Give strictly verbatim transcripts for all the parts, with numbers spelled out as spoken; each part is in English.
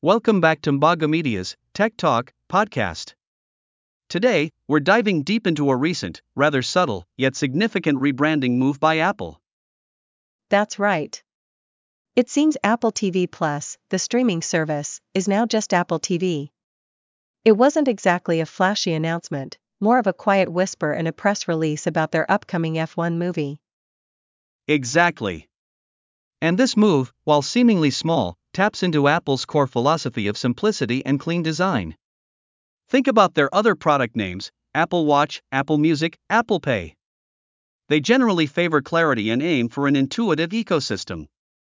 Welcome back to Mbaga Media's Tech Talk podcast. Today, we're diving deep into a recent, rather subtle, yet significant rebranding move by Apple. That's right. It seems Apple T V Plus, the streaming service, is now just Apple T V. It wasn't exactly a flashy announcement, more of a quiet whisper in a press release about their upcoming F one movie. Exactly. And this move, while seemingly small, taps into Apple's core philosophy of simplicity and clean design. Think about their other product names: Apple Watch, Apple Music, Apple Pay. They generally favor clarity and aim for an intuitive ecosystem.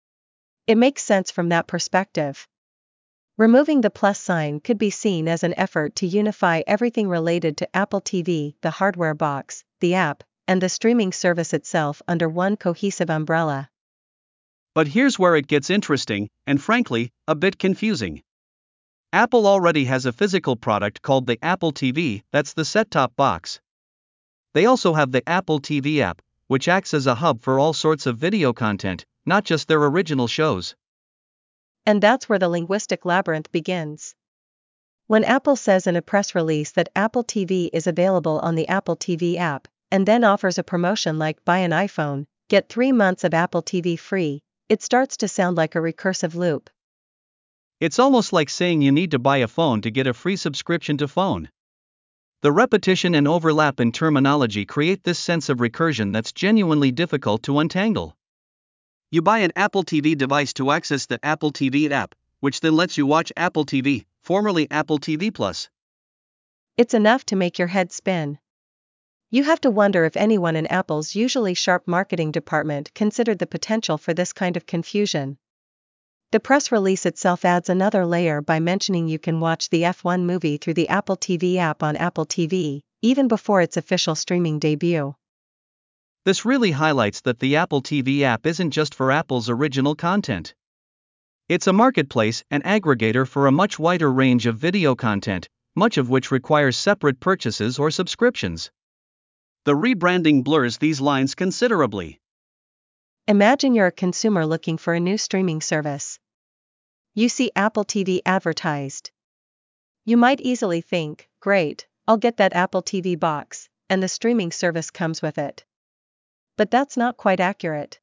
It makes sense from that perspective. Removing the plus sign could be seen as an effort to unify everything related to Apple T V, the hardware box, the app, and the streaming service itself under one cohesive umbrella. But here's where it gets interesting, and frankly, a bit confusing. Apple already has a physical product called the Apple T V, that's the set-top box. They also have the Apple T V app, which acts as a hub for all sorts of video content, not just their original shows. And that's where the linguistic labyrinth begins. When Apple says in a press release that Apple T V is available on the Apple T V app, and then offers a promotion like buy an iPhone, get three months of Apple T V free, it starts to sound like a recursive loop. It's almost like saying you need to buy a phone to get a free subscription to phone. The repetition and overlap in terminology create this sense of recursion that's genuinely difficult to untangle. You buy an Apple T V device to access the Apple T V app, which then lets you watch Apple T V, formerly Apple T V Plus. It's enough to make your head spin. You have to wonder if anyone in Apple's usually sharp marketing department considered the potential for this kind of confusion. The press release itself adds another layer by mentioning you can watch the F one movie through the Apple T V app on Apple T V, even before its official streaming debut. This really highlights that the Apple T V app isn't just for Apple's original content. It's a marketplace and aggregator for a much wider range of video content, much of which requires separate purchases or subscriptions. The rebranding blurs these lines considerably. Imagine you're a consumer looking for a new streaming service. You see Apple T V advertised. You might easily think, great, I'll get that Apple T V box, and the streaming service comes with it. But that's not quite accurate.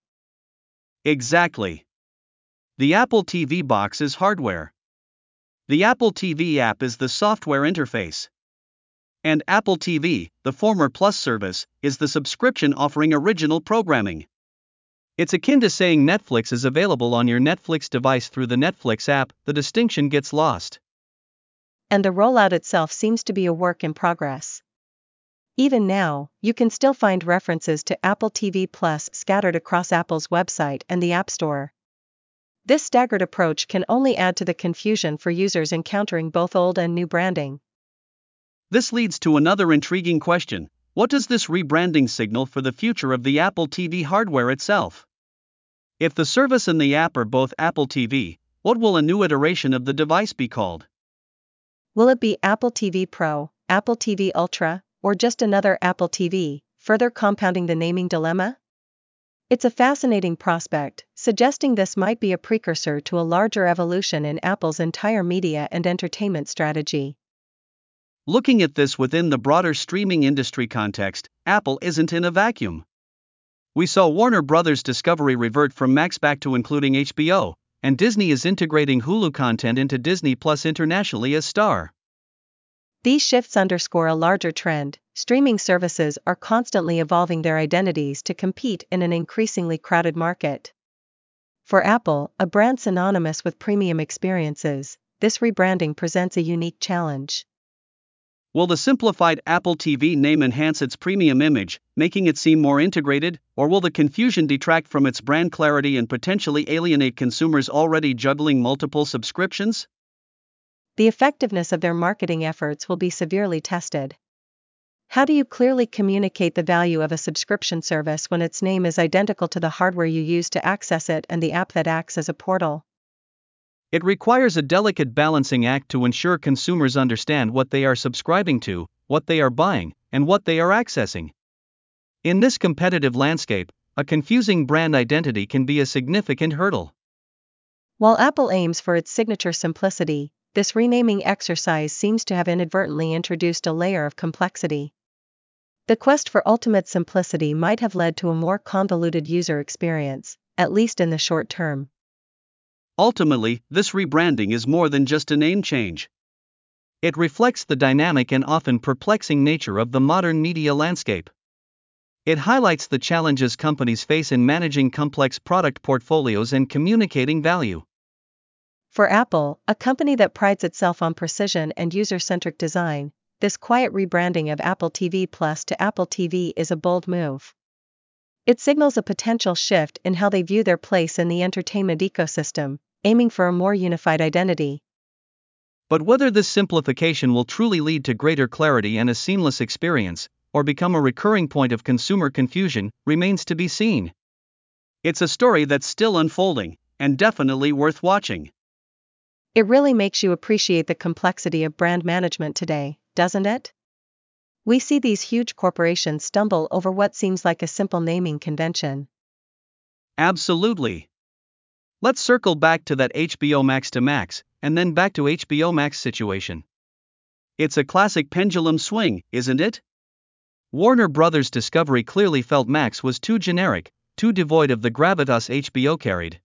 Exactly. The Apple T V box is hardware. The Apple T V app is the software interface. And Apple T V, the former Plus service, is the subscription offering original programming. It's akin to saying Netflix is available on your Netflix device through the Netflix app. The distinction gets lost. And the rollout itself seems to be a work in progress. Even now, you can still find references to Apple T V Plus scattered across Apple's website and the App Store. This staggered approach can only add to the confusion for users encountering both old and new branding. This leads to another intriguing question: what does this rebranding signal for the future of the Apple T V hardware itself? If the service and the app are both Apple T V, what will a new iteration of the device be called? Will it be Apple T V Pro, Apple T V Ultra, or just another Apple T V, further compounding the naming dilemma? It's a fascinating prospect, suggesting this might be a precursor to a larger evolution in Apple's entire media and entertainment strategy. Looking at this within the broader streaming industry context, Apple isn't in a vacuum. We saw Warner Brothers Discovery revert from Max back to including H B O, and Disney is integrating Hulu content into Disney Plus internationally as Star. These shifts underscore a larger trend: streaming services are constantly evolving their identities to compete in an increasingly crowded market. For Apple, a brand synonymous with premium experiences, this rebranding presents a unique challenge. Will the simplified Apple T V name enhance its premium image, making it seem more integrated, or will the confusion detract from its brand clarity and potentially alienate consumers already juggling multiple subscriptions? The effectiveness of their marketing efforts will be severely tested. How do you clearly communicate the value of a subscription service when its name is identical to the hardware you use to access it and the app that acts as a portal? It requires a delicate balancing act to ensure consumers understand what they are subscribing to, what they are buying, and what they are accessing. In this competitive landscape, a confusing brand identity can be a significant hurdle. While Apple aims for its signature simplicity, this renaming exercise seems to have inadvertently introduced a layer of complexity. The quest for ultimate simplicity might have led to a more convoluted user experience, at least in the short term. Ultimately, this rebranding is more than just a name change. It reflects the dynamic and often perplexing nature of the modern media landscape. It highlights the challenges companies face in managing complex product portfolios and communicating value. For Apple, a company that prides itself on precision and user-centric design, this quiet rebranding of Apple T V Plus to Apple T V is a bold move. It signals a potential shift in how they view their place in the entertainment ecosystem, aiming for a more unified identity. But whether this simplification will truly lead to greater clarity and a seamless experience, or become a recurring point of consumer confusion, remains to be seen. It's a story that's still unfolding, and definitely worth watching. It really makes you appreciate the complexity of brand management today, doesn't it? We see these huge corporations stumble over what seems like a simple naming convention. Absolutely. Let's circle back to that H B O Max to Max, and then back to H B O Max situation. It's a classic pendulum swing, isn't it? Warner Brothers Discovery clearly felt Max was too generic, too devoid of the gravitas H B O carried.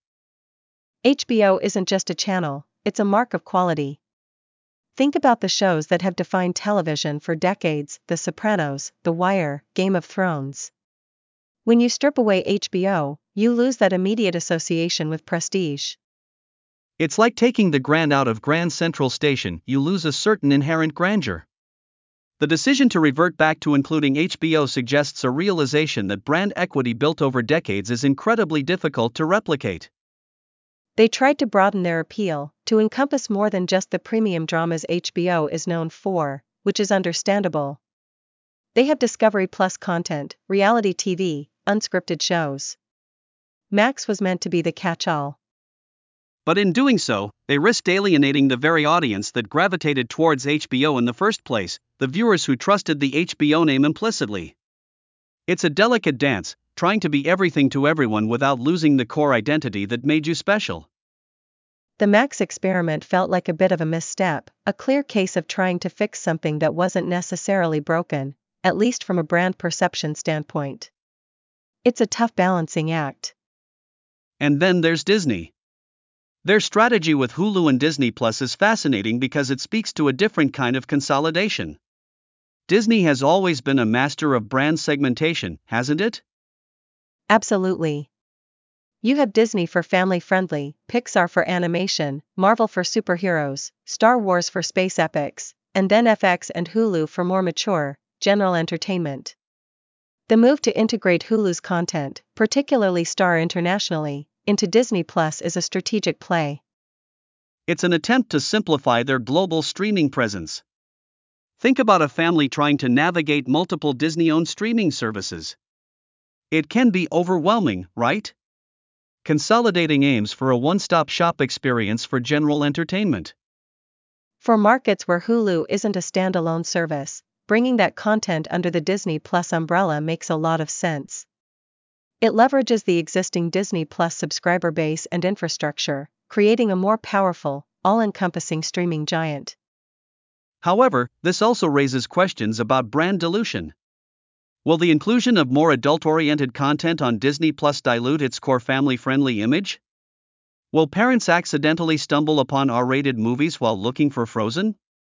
H B O isn't just a channel, it's a mark of quality. Think about the shows that have defined television for decades: The Sopranos, The Wire, Game of Thrones. When you strip away H B O, you lose that immediate association with prestige. It's like taking the Grand out of Grand Central Station, you lose a certain inherent grandeur. The decision to revert back to including H B O suggests a realization that brand equity built over decades is incredibly difficult to replicate. They tried to broaden their appeal, to encompass more than just the premium dramas H B O is known for, which is understandable. They have Discovery Plus content, reality T V, unscripted shows. Max was meant to be the catch-all. But in doing so, they risked alienating the very audience that gravitated towards H B O in the first place, the viewers who trusted the H B O name implicitly. It's a delicate dance, trying to be everything to everyone without losing the core identity that made you special. The Max experiment felt like a bit of a misstep, a clear case of trying to fix something that wasn't necessarily broken, at least from a brand perception standpoint. It's a tough balancing act. And then there's Disney. Their strategy with Hulu and Disney Plus is fascinating because it speaks to a different kind of consolidation. Disney has always been a master of brand segmentation, hasn't it? Absolutely. You have Disney for family-friendly, Pixar for animation, Marvel for superheroes, Star Wars for space epics, and then F X and Hulu for more mature, general entertainment. The move to integrate Hulu's content, particularly Star internationally, into Disney Plus is a strategic play. It's an attempt to simplify their global streaming presence. Think about a family trying to navigate multiple Disney-owned streaming services. It can be overwhelming, right? Consolidating aims for a one-stop shop experience for general entertainment. For markets where Hulu isn't a standalone service, bringing that content under the Disney Plus umbrella makes a lot of sense. It leverages the existing Disney Plus subscriber base and infrastructure, creating a more powerful, all-encompassing streaming giant. However, this also raises questions about brand dilution. Will the inclusion of more adult-oriented content on Disney Plus dilute its core family-friendly image? Will parents accidentally stumble upon R-rated movies while looking for Frozen?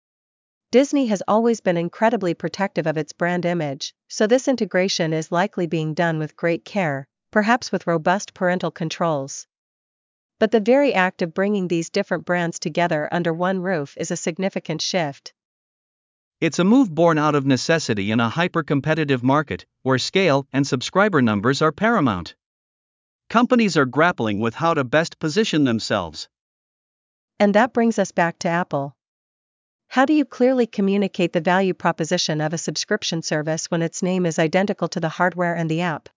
Disney has always been incredibly protective of its brand image, so this integration is likely being done with great care, perhaps with robust parental controls. But the very act of bringing these different brands together under one roof is a significant shift. It's a move born out of necessity in a hyper-competitive market, where scale and subscriber numbers are paramount. Companies are grappling with how to best position themselves. And that brings us back to Apple. How do you clearly communicate the value proposition of a subscription service when its name is identical to the hardware and the app?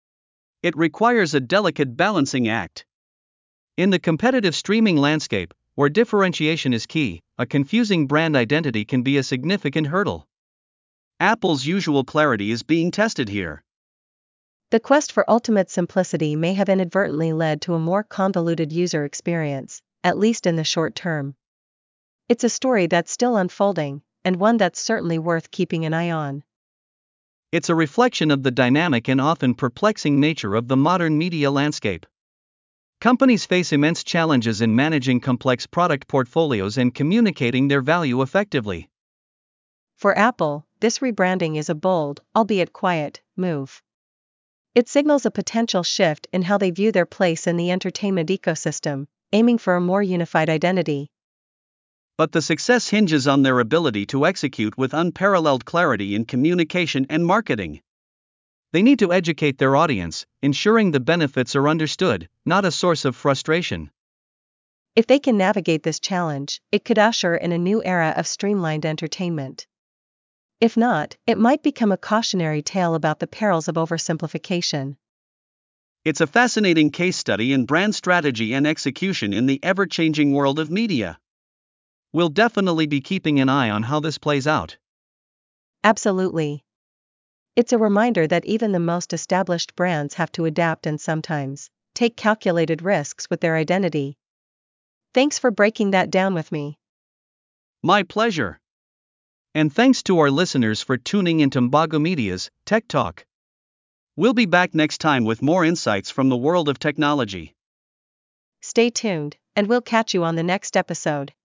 It requires a delicate balancing act. In the competitive streaming landscape, where differentiation is key, a confusing brand identity can be a significant hurdle. Apple's usual clarity is being tested here. The quest for ultimate simplicity may have inadvertently led to a more convoluted user experience, at least in the short term. It's a story that's still unfolding, and one that's certainly worth keeping an eye on. It's a reflection of the dynamic and often perplexing nature of the modern media landscape. Companies face immense challenges in managing complex product portfolios and communicating their value effectively. For Apple, this rebranding is a bold, albeit quiet, move. It signals a potential shift in how they view their place in the entertainment ecosystem, aiming for a more unified identity. But the success hinges on their ability to execute with unparalleled clarity in communication and marketing. They need to educate their audience, ensuring the benefits are understood, not a source of frustration. If they can navigate this challenge, it could usher in a new era of streamlined entertainment. If not, it might become a cautionary tale about the perils of oversimplification. It's a fascinating case study in brand strategy and execution in the ever-changing world of media. We'll definitely be keeping an eye on how this plays out. Absolutely. It's a reminder that even the most established brands have to adapt and sometimes take calculated risks with their identity. Thanks for breaking that down with me. My pleasure. And thanks to our listeners for tuning into Mbago Media's Tech Talk. We'll be back next time with more insights from the world of technology. Stay tuned, and we'll catch you on the next episode.